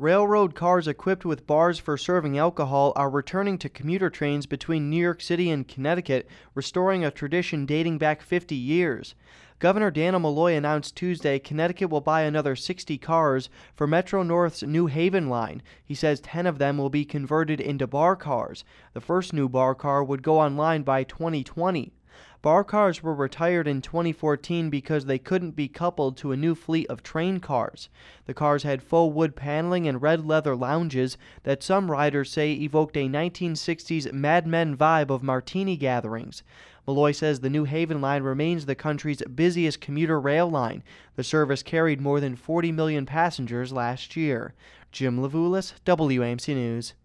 Railroad cars equipped with bars for serving alcohol are returning to commuter trains between New York City and Connecticut, restoring a tradition dating back 50 years. Governor Dannel Malloy announced Tuesday Connecticut will buy another 60 cars for Metro North's New Haven line. He says 10 of them will be converted into bar cars. The first new bar car would go online by 2020. Bar cars were retired in 2014 because they couldn't be coupled to a new fleet of train cars. The cars had faux wood paneling and red leather lounges that some riders say evoked a 1960s Mad Men vibe of martini gatherings. Malloy says the New Haven line remains the country's busiest commuter rail line. The service carried more than 40 million passengers last year. Jim Levulis, WAMC News.